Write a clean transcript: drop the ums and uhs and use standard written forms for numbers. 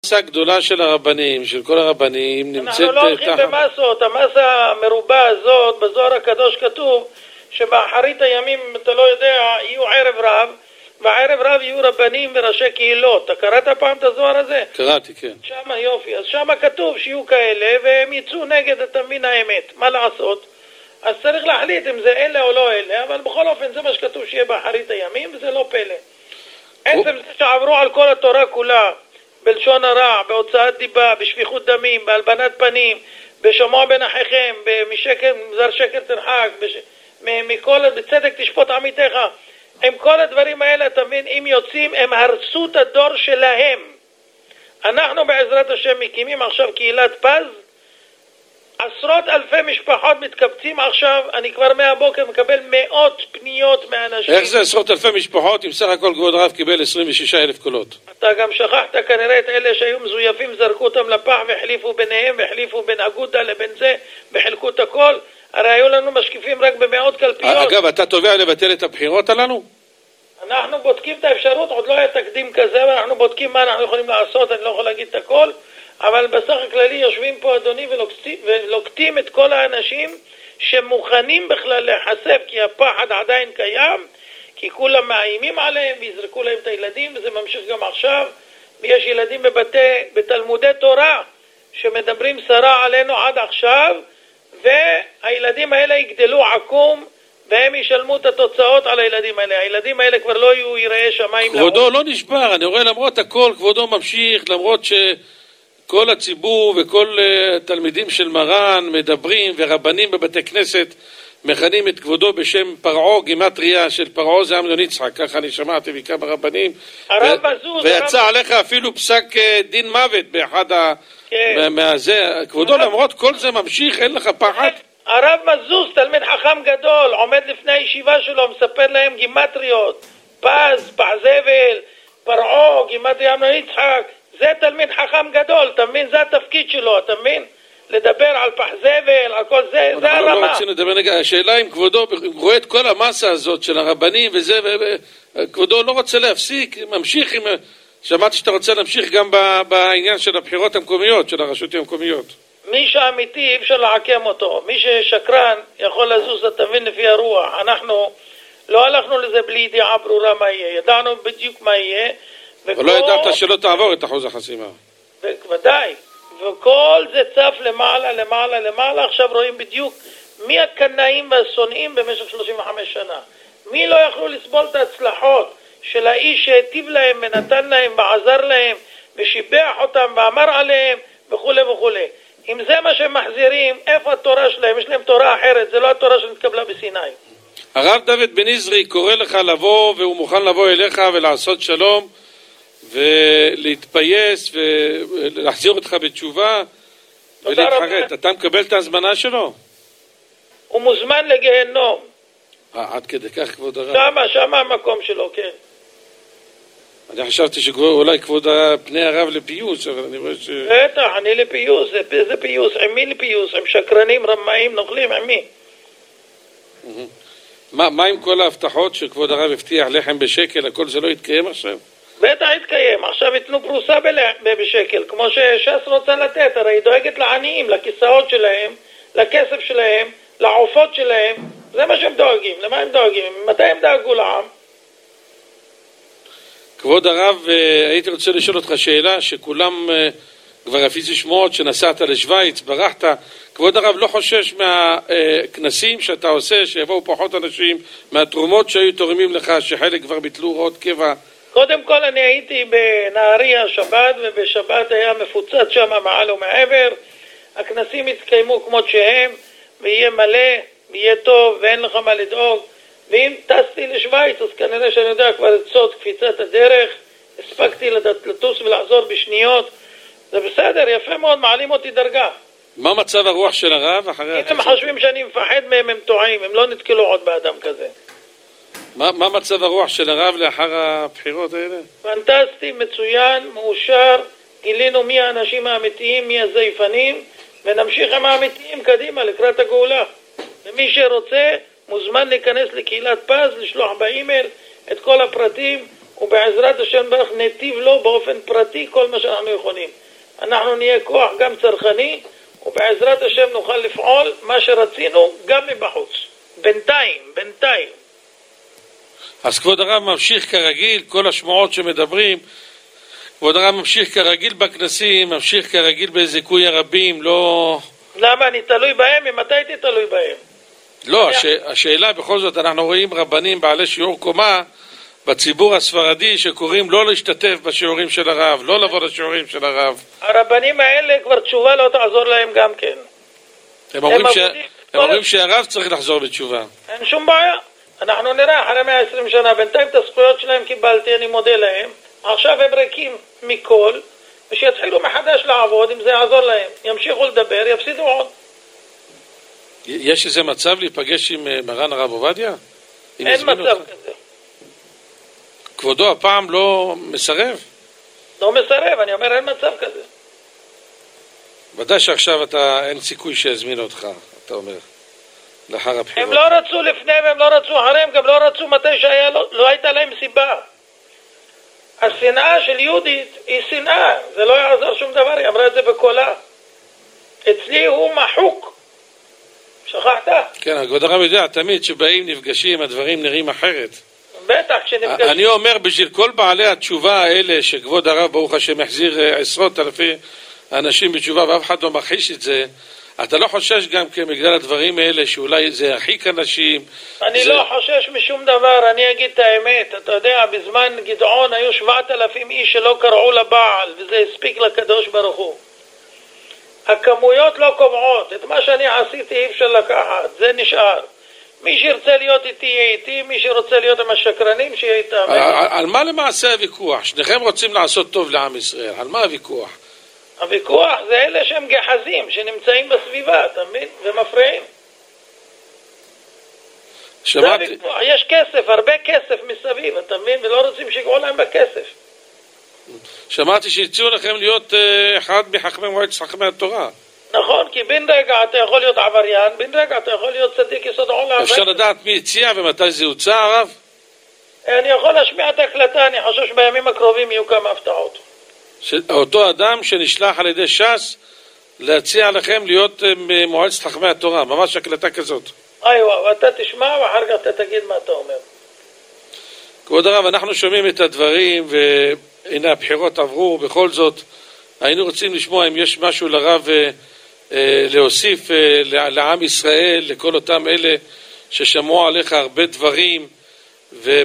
המסה גדולה של הרבנים, של כל הרבנים, נמצאת... אנחנו לא הולכים במסות, המסה המרובה הזאת, בזוהר הקדוש כתוב, שבאחרית הימים, אם אתה לא יודע, יהיו ערב רב, בערב רב יהיו רבנים וראשי קהילות. אתה קראת פעם את הזוהר הזה? קראתי, כן. שמה יופי, אז שמה כתוב שיהיו כאלה, והם יצאו נגד את המין האמת. מה לעשות? אז צריך להחליט אם זה אלה או לא אלה, אבל בכל אופן זה מה שכתוב שיהיה באחרית הימים, וזה לא פלא. עצם זה שעברו על כל התורה כולה, בלשון הרע, בהוצאת דיבה, בשפיכות דמים, בהלבנת פנים, בשמוע בין אחיכם, מזר שקר תרחק, בצדק תשפוט עמיתך. עם כל הדברים האלה, אתה מבין, אם יוצאים, הם הרסו את הדור שלהם. אנחנו בעזרת השם מקימים עכשיו קהילת פז, עשרות אלפי משפחות מתקבצים עכשיו, אני כבר מהבוקר מקבל מאות פניות מאנשים. איך זה עשרות אלפי משפחות אם סך הכל כבוד הרב קיבל 26,000 קולות? אתה גם שכחת כנראה את אלה שהיו מזויפים, זרקו אותם לפח והחליפו ביניהם, והחליפו בין אגודה לבין זה, בחלקו את הכל. הרי היו לנו משקיפים רק במאות קלפיות. אגב, אתה תובע לבטל את הבחירות הללו? אנחנו בודקים את האפשרות, עוד לא היה תקדים כזה, ואנחנו בודקים מה אנחנו יכולים לעשות, אני לא יכול להגיד את הכל. אבל בסך הכללי יושבים פה אדוני ולוקטים את כל האנשים שמוכנים בכלל להיחשף, כי הפחד עדיין קיים, כי כולם מאיימים עליהם ויזרקו להם את הילדים, וזה ממשיך גם עכשיו. ויש ילדים בתלמודי תורה שמדברים שרה עלינו עד עכשיו, והילדים האלה יגדלו עקום, והם ישלמו את התוצאות על הילדים האלה. הילדים האלה כבר לא יהיו יראי שמיים. כבודו לא נשבר, אני רואה למרות הכל כבודו ממשיך, למרות כל הציבור וכל תלמידים של מרן מדברים, ורבנים בבתי כנסת מכנים את כבודו בשם פרעו, גימטריה של פרעו זה אמנון יצחק, ככה אני שמעתי מכמה רבנים, ויצא עליך אפילו פסק דין מוות באחד מהזה. כבודו למרות כל זה ממשיך, אין לך פחד? הרב מזוז, תלמיד חכם גדול, עומד לפני הישיבה שלו, מספר להם גימטריות, פז, פעזבל, פרעו, גימטריה אמנון יצחק. זה תלמיד חכם גדול, אתה מבין? זה התפקיד שלו, אתה מבין? לדבר על פחזבל, על כל זה, זה הרמה. לא רצינו לדבר נגד, השאלה אם כבודו רואה את כל המסה הזאת של הרבנים וזה, וכבודו לא רוצה להפסיק, ממשיך עם... שמעתי שאתה רוצה להמשיך גם בעניין של הבחירות המקומיות, של הרשויות המקומיות. מי שאמיתי אי אפשר לעקם אותו, מי ששקרן יכול לזוז, אתה מבין, לפי הרוח. אנחנו לא הלכנו לזה בלי ידיעה ברורה מה יהיה, ידענו בדיוק מה יהיה, ולא ידעת שלא תעבור את אחוז החסימה. ודאי, וכל זה צף למעלה, למעלה, למעלה. עכשיו רואים בדיוק מי הקנאים והשונאים במשך 35 שנה. מי לא יכלו לסבול את ההצלחות של האיש שהטיב להם ונתן להם ועזר להם ושיבח אותם ואמר עליהם וכו' וכו'. אם זה מה שהם מחזירים, איפה התורה שלהם? יש להם תורה אחרת, זה לא התורה שנתקבלה בסיני. הרב דוד בן עזרי קורא לך לבוא, והוא מוכן לבוא אליך ולעשות שלום ולהתפייס ולהחזיר אותך בתשובה ולהתחרט. אתה מקבל את ההזמנה שלו? הוא מוזמן לגיהנום. עד כדי כך כבוד הרב? שמה המקום שלו, כן. אני חשבתי שאולי כבוד פני הרב לפיוס, אבל אני רואה בטח, אני לפיוס. זה פיוס. עם מי לפיוס? עם שקרנים, רמאים, נוכלים, עם מי? מה עם כל ההבטחות שכבוד הרב הבטיח לחם בשקל, הכל זה לא יתקיים עכשיו? בטח יתקיים, עכשיו יתנו פרוסה בשקל, כמו שש"ס רוצה לתת. הרי היא דואגת לעניים, לכיסאות שלהם, לכסף שלהם, לעופות שלהם. זה מה שהם דואגים. למה הם דואגים? מתי הם דאגו לעם? כבוד הרב, הייתי רוצה לשאול אותך שאלה שכולם כבר הפיצו שמועות שנסעת לשוויץ, ברחת. כבוד הרב, לא חושש מהכנסים שאתה עושה, שיבואו פחות אנשים, מהתרומות שהיו תורמים לך, שחלק כבר ביטלו הוראות קבע? קודם כל אני הייתי בנהריה שבת, ובשבת היה מפוצץ שם מעל ומעבר. הכנסים יתקיימו כמו שהם, ויהיה מלא, ויהיה טוב, ואין לך מה לדאוג. ואם טסתי לשוויץ, אז כנראה שאני יודע כבר את סוד קפיצת הדרך. הספקתי לטוס ולחזור בשניות. זה בסדר, יפה מאוד, מעלים אותי דרגה. מה מצב הרוח של הרב אחרי אם הם חושבים שאני מפחד מהם, הם טועים, הם לא נתקלו עוד באדם כזה. מה מצב הרוח של הרב לאחר הבחירות האלה? פנטסטי, מצוין, מאושר. גילינו מי האנשים האמיתיים, מי הזייפנים, ונמשיך עם האמיתיים קדימה לקראת הגאולה. ומי שרוצה מוזמן להיכנס לקהילת פז, לשלוח באימייל את כל הפרטים, ובעזרת השם ברך נטיב לו באופן פרטי כל מה שאנחנו יכולים. אנחנו נהיה כוח גם צרכני, ובעזרת השם נוכל לפעול מה שרצינו גם מבחוץ. בינתיים. אז כבוד הרב ממשיך כרגיל, כל השמועות שמדברים, כבוד הרב ממשיך כרגיל בכנסים, ממשיך כרגיל בזיכוי הרבים, לא... למה אני תלוי בהם? ממתי הייתי תלוי בהם? לא, השאלה בכל זאת, אנחנו רואים רבנים בעלי שיעור קומה בציבור הספרדי שקוראים לא להשתתף בשיעורים של הרב, לא לבוא לשיעורים של הרב. הרבנים האלה כבר תשובה לא תעזור להם גם כן. הם אומרים שהרב צריך לחזור בתשובה. אין שום בעיה. אנחנו נראה אחרי 120 שנה, בינתיים את הזכויות שלהם קיבלתי, אני מודה להם. עכשיו הם ריקים מכל, ושיתחילו מחדש לעבוד, אם זה יעזור להם. ימשיכו לדבר, יפסידו עוד. יש איזה מצב להיפגש עם מרן הרב עובדיה? אין מצב כזה. כבודו הפעם לא מסרב? לא מסרב, אני אומר אין מצב כזה. ודאי שעכשיו אין סיכוי שיזמין אותך, אתה אומר, לאחר הבחירות. הם לא רצו לפני והם לא רצו אחריהם, גם לא רצו מתי שהיה, לא הייתה להם סיבה. השנאה של יהודית היא שנאה, זה לא יעזור שום דבר, היא אמרה את זה בקולה. אצלי הוא מחוק. שכחת? כן, כבוד הרב יודע, תמיד שבאים נפגשים, הדברים נראים אחרת. בטח, כשנפגשים. אני אומר, בשביל כל בעלי התשובה האלה, שכבוד הרב ברוך השם החזיר עשרות אלפי אנשים בתשובה, ואף אחד לא מכחיש את זה, אתה לא חושש גם כן בגלל הדברים האלה, שאולי זה ירחיק אנשים? אני לא חושש משום דבר, אני אגיד את האמת. אתה יודע, בזמן גדעון היו 7,000 איש שלא קראו לבעל, וזה הספיק לקדוש ברוך הוא. הכמויות לא קובעות, את מה שאני עשיתי אי אפשר לקחת, זה נשאר. מי שירצה להיות איתי יהיה איתי, מי שרוצה להיות עם השקרנים שיהיה איתם. על מה למעשה הוויכוח? שניכם רוצים לעשות טוב לעם ישראל, על מה הוויכוח? הוויכוח זה אלה שהם גחזים, שנמצאים בסביבה, אתה מבין? ומפריעים. שמעתי... יש כסף, הרבה כסף מסביב, אתה מבין? ולא רוצים שיגעו להם בכסף. שמעתי שהציעו לכם להיות אחד מחכמי מועצת חכמי התורה. נכון, כי בן רגע אתה יכול להיות עבריין, בן רגע אתה יכול להיות צדיק יסוד עולם. אפשר לדעת מי הציע ומתי זה הוצע, הרב? אני יכול להשמיע את ההקלטה, אני חושב שבימים הקרובים יהיו כמה הפתעות. אותו אדם שנשלח על ידי ש"ס להציע לכם להיות מועצת חכמי התורה, ממש הקלטה כזאת. ואתה תשמע ואחר כך אתה תגיד מה אתה אומר. כבוד הרב, אנחנו שומעים את הדברים והנה הבחירות עברו, בכל זאת היינו רוצים לשמוע אם יש משהו לרב להוסיף לעם ישראל, לכל אותם אלה ששמעו עליך הרבה דברים